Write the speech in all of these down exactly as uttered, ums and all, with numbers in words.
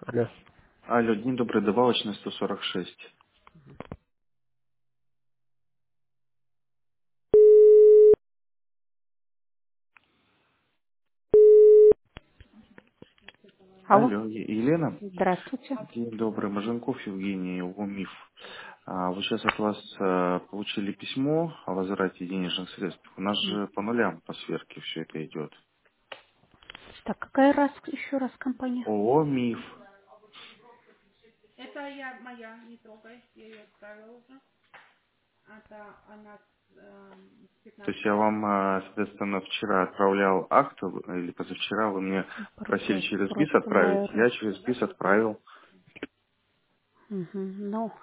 Алло. Алло, день добрый, добавочная сто сорок шесть. Алло. Алло, Е- Елена? Здравствуйте. День добрый, Маженков Евгений, УМИФ. А, вот сейчас от вас э, получили письмо о возврате денежных средств. У нас М. же по нулям, по сверке все это идет. Так, какая раз, еще раз компания? ООО МИФ. То есть я вам, э, соответственно, вчера отправлял акт, э, или позавчера вы мне просили Просто, через БИС просто отправить. моя Я рука. через БИС отправил. Мгм. Ну,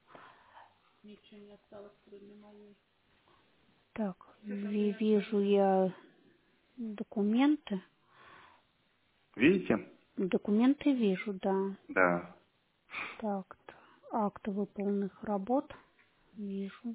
так, ви- вижу я документы. Видите? Документы вижу, да. Да. Так, т- акты выполненных работ вижу.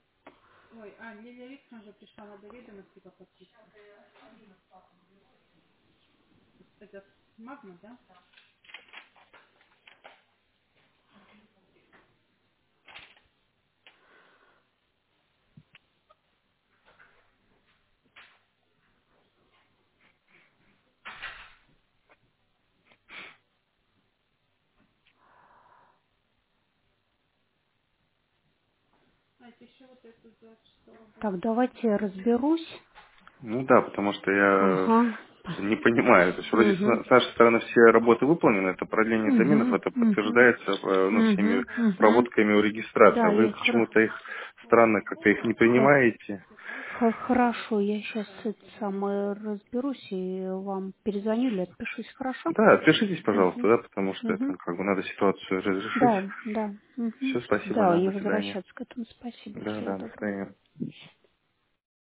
Так, давайте я разберусь. Ну да, потому что я Ага. не понимаю. То есть вроде с Угу. на- с нашей стороны все работы выполнены, это продление терминов, Угу. это Угу. подтверждается э, ну, всеми Угу. Угу. проводками у регистрации. Да, А вы я хра- почему-то их странно как-то их не х- принимаете. х- хорошо, я сейчас это самое разберусь и вам перезвоню или отпишусь, хорошо? Да, отпишитесь, пожалуйста, Угу. да, потому что Угу. это как бы надо ситуацию разрешить. Да, да. Угу. Все, спасибо, Да, да, и до свидания. возвращаться к этому. Спасибо. Да, Всего да, до доброго. свидания.